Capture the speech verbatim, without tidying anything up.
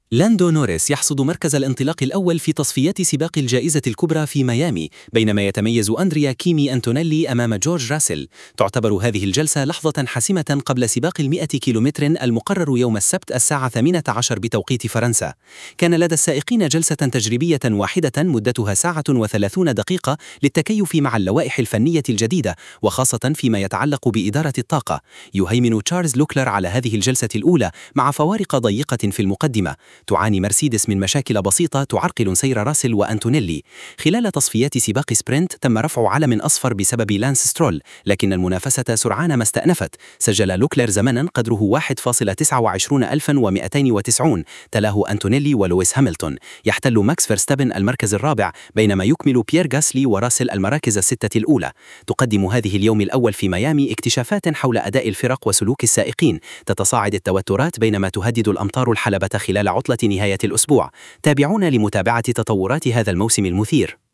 لاندو نوريس يحصد مركز الانطلاق الأول في تصفيات سباق الجائزة الكبرى في ميامي، بينما يتميز أندريا كيمي أنتونيلي أمام جورج راسل. تعتبر هذه الجلسة لحظة حاسمة قبل سباق المئة كيلومتر المقرر يوم السبت الساعة الثامنة عشر بتوقيت فرنسا. كان لدى السائقين جلسة تجريبية واحدة مدتها ساعة وثلاثون دقيقة للتكيف مع اللوائح الفنية الجديدة، وخاصة فيما يتعلق بإدارة الطاقة. يهيمن تشارلز لوكلر على هذه الجلسة الأولى مع فوارق ضيقة في المقدمة. تعاني مرسيدس من مشاكل بسيطة تعرقل سير راسل وأنتونيلي. خلال تصفيات سباق سبرنت تم رفع علم أصفر بسبب لانس سترول، لكن المنافسة سرعان ما استأنفت. سجل لوكلر زمنا قدره واحد فاصلة تسعة وعشرين ألف ومئتين وتسعين، تلاه أنتونيلي ولويس هاملتون. يحتل ماكس فيرستابن المركز الرابع، بينما يكمل بيير غاسلي وراسل المراكز الستة الأولى. تقدم هذه اليوم الأول في ميامي اكتشافات حول أداء الفرق وسلوك السائقين. تتصاعد التوترات بينما تهدد الأمطار الحلبة خلال عطلة نهاية الأسبوع. تابعونا لمتابعة تطورات هذا الموسم المثير.